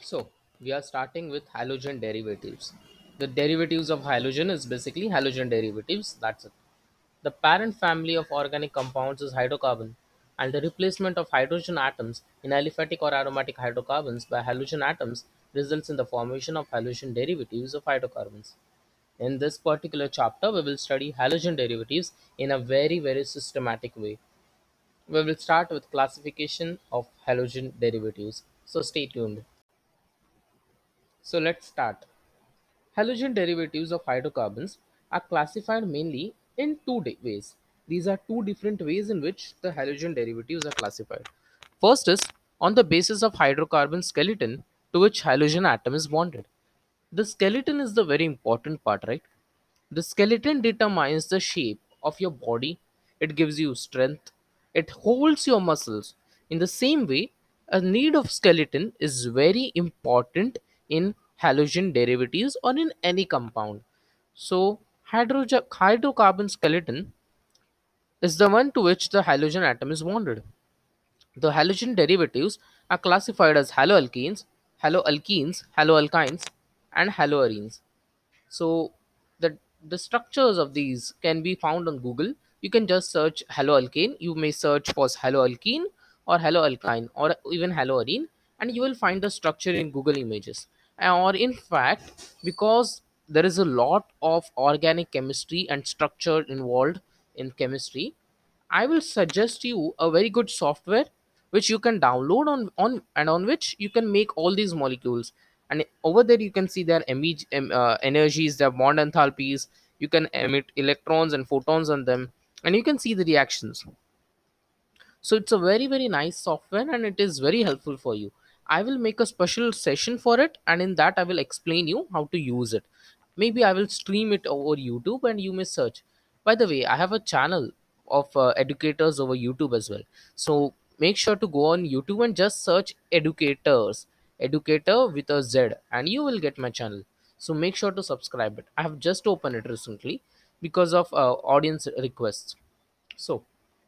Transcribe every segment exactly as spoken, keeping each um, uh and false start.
So we are starting with halogen derivatives. The derivatives of halogen is basically halogen derivatives. That's it. The parent family of organic compounds is hydrocarbon, and the replacement of hydrogen atoms in aliphatic or aromatic hydrocarbons by halogen atoms results in the formation of halogen derivatives of hydrocarbons. In this particular chapter, we will study halogen derivatives in a very, very systematic way. We will start with classification of halogen derivatives. So stay tuned. So let's start. Halogen derivatives of hydrocarbons are classified mainly in two di- ways. These are two different ways in which the halogen derivatives are classified. First is on the basis of hydrocarbon skeleton to which halogen atom is bonded. The skeleton is the very important part, right? The skeleton determines the shape of your body, it gives you strength, it holds your muscles. In the same way, a need of skeleton is very important in halogen derivatives or in any compound. So, hydrogen, hydrocarbon skeleton is the one to which the halogen atom is bonded. The halogen derivatives are classified as haloalkenes, haloalkenes, haloalkynes, and haloarenes. So the the structures of these can be found on Google. You can just search haloalkane. You may search for haloalkene or haloalkyne or even haloarene, and you will find the structure in Google Images. Uh, Or in fact, because there is a lot of organic chemistry and structure involved in chemistry, I will suggest you a very good software which you can download on on and on which you can make all these molecules. And over there you can see their emi- em- uh, energies, their bond enthalpies. You can emit electrons and photons on them, and you can see the reactions. So it's a very very nice software and it is very helpful for you. I will make a special session for it, and in that I will explain you how to use it. Maybe I will stream it over YouTube and you may search. By the way, I have a channel of uh, educators over YouTube as well. So make sure to go on YouTube and just search educators, educator with a Z, and you will get my channel. So make sure to subscribe it. I have just opened it recently because of uh, audience requests. So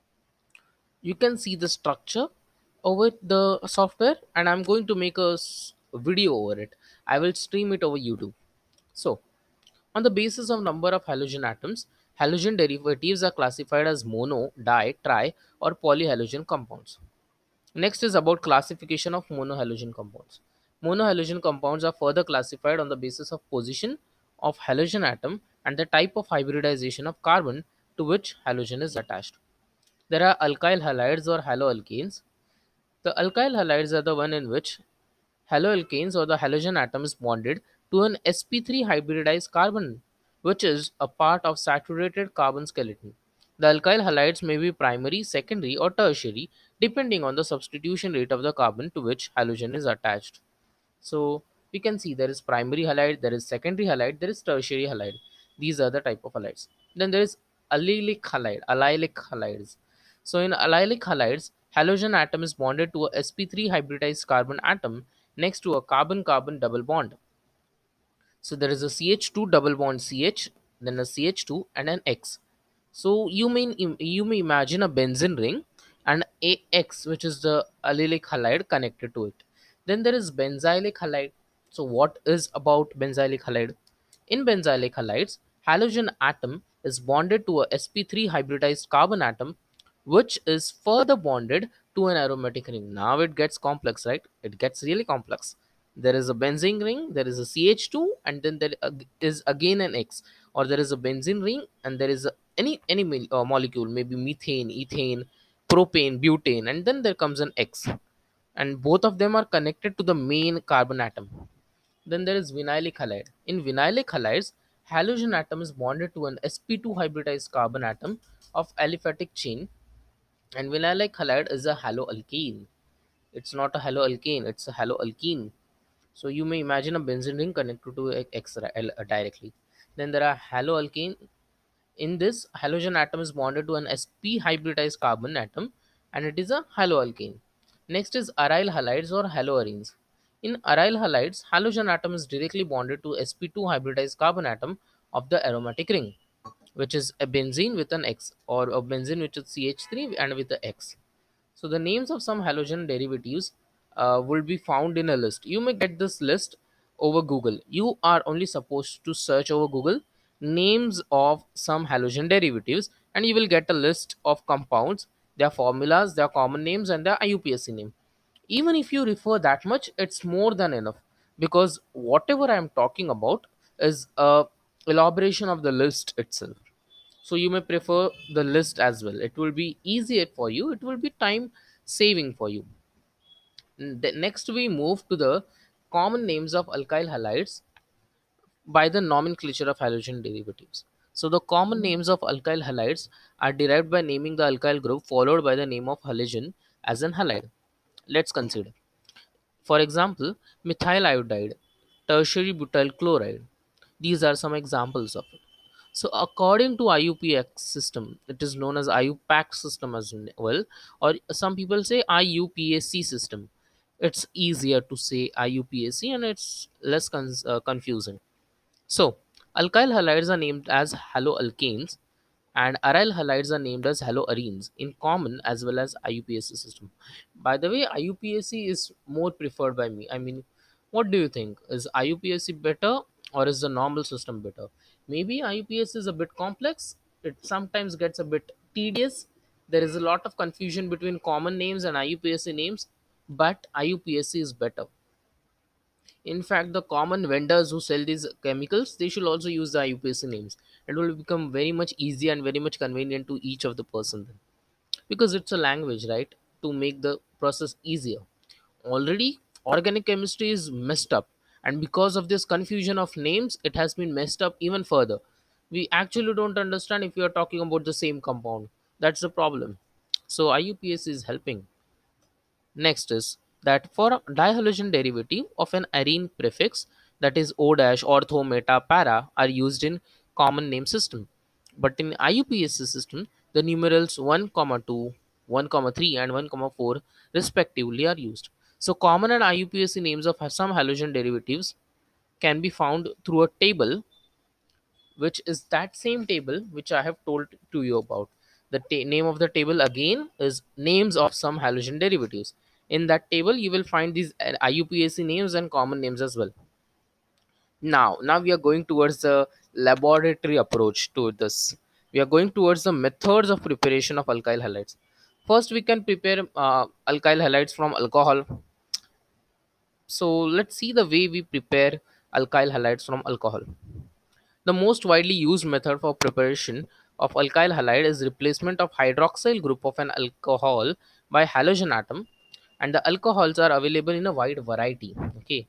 you can see the structure over the software, and I'm going to make a s- video over it. I will stream it over YouTube. So on the basis of number of halogen atoms, halogen derivatives are classified as mono, di, tri, or polyhalogen compounds. Next is about classification of monohalogen compounds. Monohalogen compounds are further classified on the basis of position of halogen atom and the type of hybridization of carbon to which halogen is attached. There are alkyl halides or haloalkanes. The alkyl halides are the one in which haloalkanes or the halogen atom is bonded to an s p three hybridized carbon, which is a part of saturated carbon skeleton. The alkyl halides may be primary, secondary, or tertiary depending on the substitution rate of the carbon to which halogen is attached. So we can see there is primary halide, there is secondary halide, there is tertiary halide. These are the type of halides. Then there is allylic halide, allylic halides. So in allylic halides, halogen atom is bonded to a s p three hybridized carbon atom next to a carbon-carbon double bond. So there is a C H two double bond C H, then a C H two and an X. So you may you may imagine a benzene ring and a X, which is the allylic halide connected to it. Then there is benzylic halide. So what is about benzylic halide? In benzylic halides, halogen atom is bonded to a s p three hybridized carbon atom, which is further bonded to an aromatic ring. Now it gets complex, right? It gets really complex. There is a benzene ring, there is a C H two, and then there ag- is again an X. Or there is a benzene ring, and there is a, any any mol- uh, molecule, maybe methane, ethane, propane, butane, and then there comes an X. And both of them are connected to the main carbon atom. Then there is vinylic halide. In vinylic halides, halogen atom is bonded to an s p two hybridized carbon atom of aliphatic chain, and vinylic halide is a haloalkane. It's not a haloalkane, it's a haloalkene. So you may imagine a benzene ring connected to a X ra- L- uh, directly. Then there are haloalkane. In this, halogen atom is bonded to an sp hybridized carbon atom, and it is a haloalkane. Next is aryl halides or haloarenes. In aryl halides, halogen atom is directly bonded to s p two hybridized carbon atom of the aromatic ring, which is a benzene with an X, or a benzene which is C H three and with the X. So the names of some halogen derivatives uh, will be found in a list. You may get this list over Google. You are only supposed to search over Google names of some halogen derivatives, and you will get a list of compounds, their formulas, their common names, and their I U P A C name. Even if you refer that much, it's more than enough, because whatever I'm talking about is a elaboration of the list itself. So you may prefer the list as well. It will be easier for you, it will be time saving for you. N- the- next we move to the common names of alkyl halides by the nomenclature of halogen derivatives. So the common names of alkyl halides are derived by naming the alkyl group followed by the name of halogen as an halide. Let's consider. For example, methyl iodide, tertiary butyl chloride. These are some examples of it. So according to I U P A C system, it is known as I U P A C system as well, or some people say I U P A C system. It's easier to say I U P A C and it's less con- uh, confusing. So, alkyl halides are named as haloalkanes and aryl halides are named as haloarenes in common as well as I U P A C system. By the way, I U P A C is more preferred by me. I mean, what do you think? Is I U P A C better or is the normal system better? Maybe I U P A C is a bit complex. It sometimes gets a bit tedious. There is a lot of confusion between common names and I U P A C names, but I U P A C is better. In fact, the common vendors who sell these chemicals, they should also use the I U P A C names. It will become very much easy and very much convenient to each of the person then. Because it's a language, right? To make the process easier. Already, organic chemistry is messed up, and because of this confusion of names, it has been messed up even further. We actually don't understand if we are talking about the same compound. That's the problem. So I U P A C is helping. Next is that for a dihalogen derivative of an arene prefix, that is O dash, ortho, meta, para, are used in common name system. But in I U P A C system, the numerals one, comma two, one, comma three, and one, comma four respectively are used. So common and I U P A C names of some halogen derivatives can be found through a table, which is that same table which I have told to you about. The ta- name of the table again is names of some halogen derivatives. In that table, you will find these uh, I U P A C names and common names as well. Now, now we are going towards the laboratory approach to this. We are going towards the methods of preparation of alkyl halides. First, we can prepare uh, alkyl halides from alcohol. So let's see the way we prepare alkyl halides from alcohol. The most widely used method for preparation of alkyl halide is replacement of hydroxyl group of an alcohol by halogen atom, and the alcohols are available in a wide variety. Okay,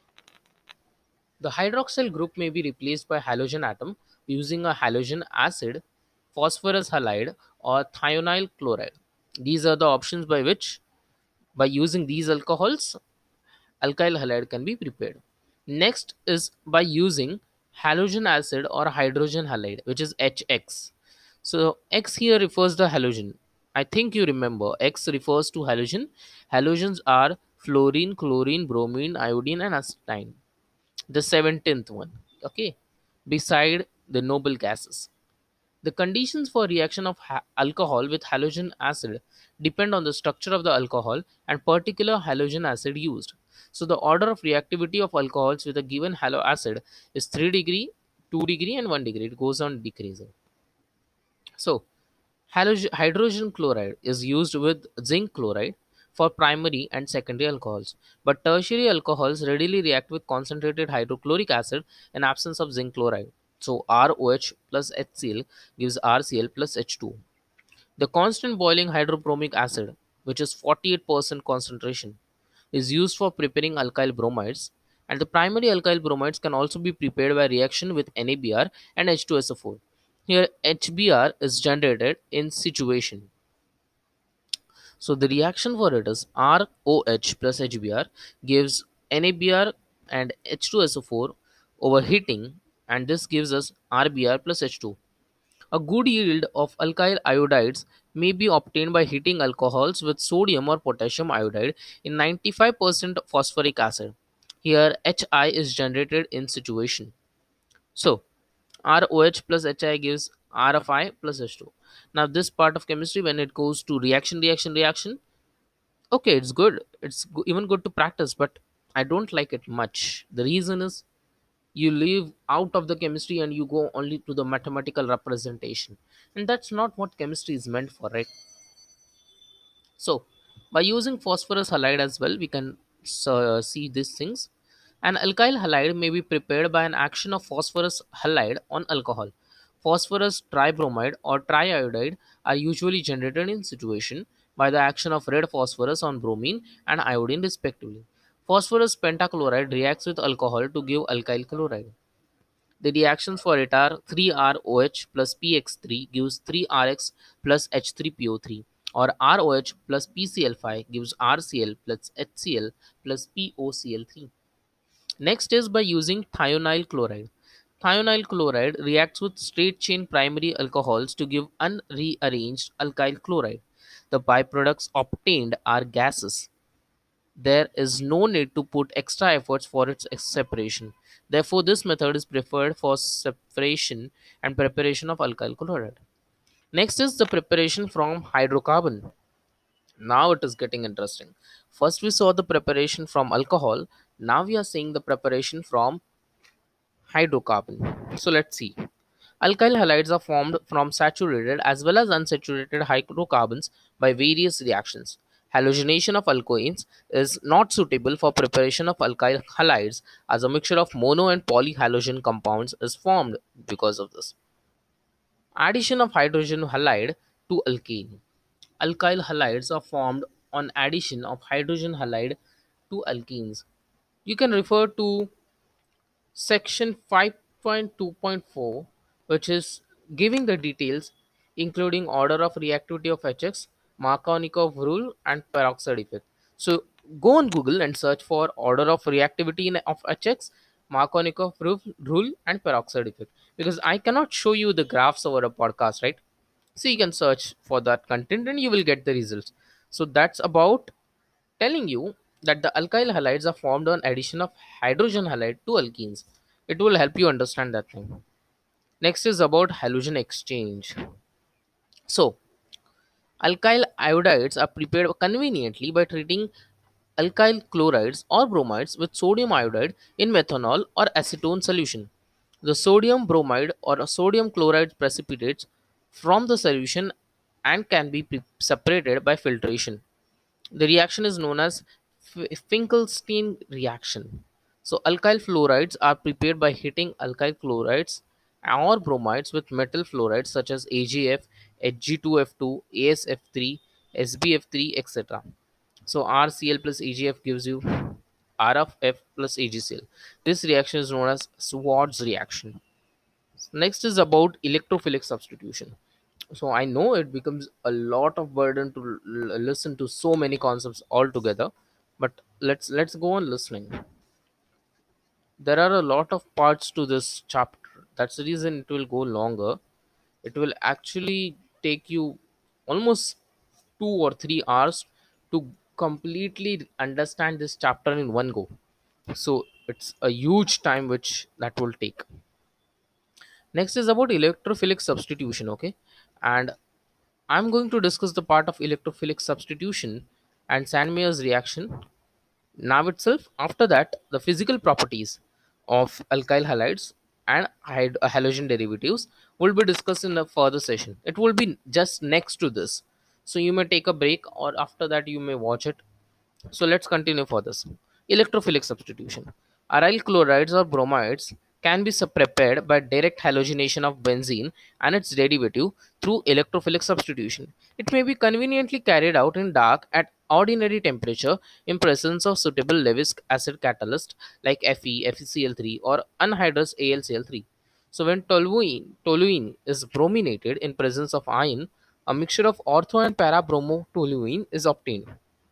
the hydroxyl group may be replaced by halogen atom using a halogen acid, phosphorus halide, or thionyl chloride. These are the options by which, by using these alcohols, alkyl halide can be prepared. Next is by using halogen acid or hydrogen halide, which is H X. So X here refers to halogen. I think you remember X refers to halogen. Halogens are fluorine, chlorine, bromine, iodine, and acetylene. The seventeenth one. Okay, beside the noble gases. The conditions for reaction of ha- alcohol with halogen acid depend on the structure of the alcohol and particular halogen acid used. So the order of reactivity of alcohols with a given halo acid is three degree, two degree and one degree. It goes on decreasing. So halogen, hydrogen chloride is used with zinc chloride for primary and secondary alcohols, but tertiary alcohols readily react with concentrated hydrochloric acid in absence of zinc chloride. So ROH plus HCl gives RCl plus H two. The constant boiling hydrobromic acid, which is forty-eight percent concentration, is used for preparing alkyl bromides, and the primary alkyl bromides can also be prepared by reaction with N A B R and H two S O four. Here H B R is generated in situation. So the reaction for it is ROH plus H B R gives N A B R and H two S O four overheating, and this gives us R B R plus H two. A good yield of alkyl iodides may be obtained by heating alcohols with sodium or potassium iodide in ninety-five percent phosphoric acid. Here Hi is generated in situation. So ROH plus Hi gives R of I plus H two. Now this part of chemistry, when it goes to reaction reaction reaction, Okay, it's good. It's go- even good to practice, but I don't like it much. The reason is you leave out of the chemistry and you go only to the mathematical representation, and that's not what chemistry is meant for, right? So, by using phosphorus halide as well, we can uh, see these things. An alkyl halide may be prepared by an action of phosphorus halide on alcohol. Phosphorus tribromide or triiodide are usually generated in situation by the action of red phosphorus on bromine and iodine respectively. Phosphorus pentachloride reacts with alcohol to give alkyl chloride. The reactions for it are three R O H plus P X three gives three R X plus H three P O three, or R O H plus P C L five gives R C L plus H C L plus P O C L three. Next is by using thionyl chloride. Thionyl chloride reacts with straight chain primary alcohols to give unrearranged alkyl chloride. The byproducts obtained are gases. There is no need to put extra efforts for its separation. Therefore, this method is preferred for separation and preparation of alkyl chloride. Next is the preparation from hydrocarbon. Now it is getting interesting. First, we saw the preparation from alcohol. Now we are seeing the preparation from hydrocarbon. So let's see. Alkyl halides are formed from saturated as well as unsaturated hydrocarbons by various reactions. Halogenation of alkones is not suitable for preparation of alkyl halides as a mixture of mono and polyhalogen compounds is formed because of this. Addition of hydrogen halide to alkane. Alkyl halides are formed on addition of hydrogen halide to alkenes. You can refer to section five point two point four, which is giving the details including order of reactivity of H X, Markovnikov rule, and peroxide effect. So go on Google and search for order of reactivity in, of H X, Markovnikov rule, rule, and peroxide effect, because I cannot show you the graphs over a podcast, right? So you can search for that content and you will get the results. So that's about telling you that the alkyl halides are formed on addition of hydrogen halide to alkenes. It will help you understand that thing. Next is about halogen exchange. So, alkyl iodides are prepared conveniently by treating alkyl chlorides or bromides with sodium iodide in methanol or acetone solution. The sodium bromide or sodium chloride precipitates from the solution and can be pre- separated by filtration. The reaction is known as F- Finkelstein reaction. So, alkyl fluorides are prepared by heating alkyl chlorides or bromides with metal fluorides such as A G F, H G two F two, A S F three, S B F three, et cetera. So, R C L plus A G F gives you R F F plus A G C L. This reaction is known as Swartz reaction. Next is about electrophilic substitution. So I know it becomes a lot of burden to l- listen to so many concepts all together, but let's let's go on listening. There are a lot of parts to this chapter. That's the reason it will go longer. It will actually take you almost two or three hours to completely understand this chapter in one go. So it's a huge time which that will take. Next is about electrophilic substitution, okay? And I'm going to discuss the part of electrophilic substitution and Sandmeyer's reaction now itself. After that, the physical properties of alkyl halides and hyd- uh, halogen derivatives will be discussed in a further session. It will be just next to this. So you may take a break or after that you may watch it. So let's continue for this. Electrophilic substitution. Aryl chlorides or bromides can be sub- prepared by direct halogenation of benzene and its derivative through electrophilic substitution. It may be conveniently carried out in dark at ordinary temperature in presence of suitable Lewis acid catalyst like Fe, FeCl3 or anhydrous A l C l three. So when toluene, toluene is brominated in presence of iron, a mixture of ortho and para bromotoluene is obtained.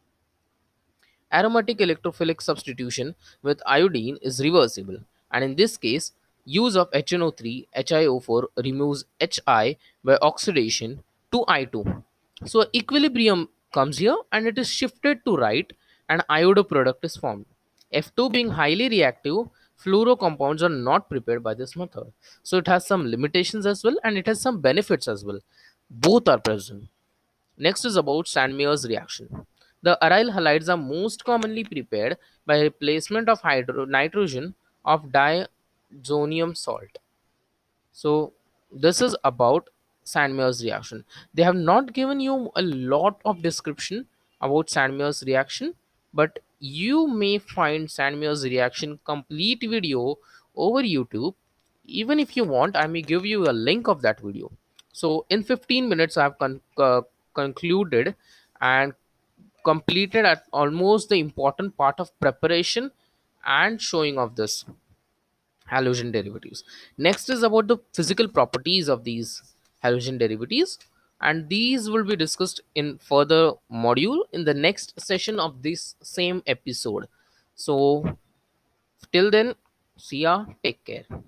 Aromatic electrophilic substitution with iodine is reversible, and in this case, use of H N O three H I O four removes Hi by oxidation to I two. So equilibrium comes here and it is shifted to right and iodo product is formed. F two being highly reactive, fluoro compounds are not prepared by this method. So it has some limitations as well and it has some benefits as well. Both are present. Next is about Sandmeyer's reaction. The aryl halides are most commonly prepared by replacement of hydro- nitrogen of diazonium salt. So this is about Sandmeyer's reaction. They have not given you a lot of description about Sandmeyer's reaction, but you may find Sandmeyer's reaction complete video over YouTube. Even if you want, I may give you a link of that video. So in fifteen minutes, I have con- uh, concluded and completed at almost the important part of preparation and showing of this halogen derivatives. Next is about the physical properties of these halogen derivatives, and these will be discussed in further module in the next session of this same episode. So till then, see ya, take care.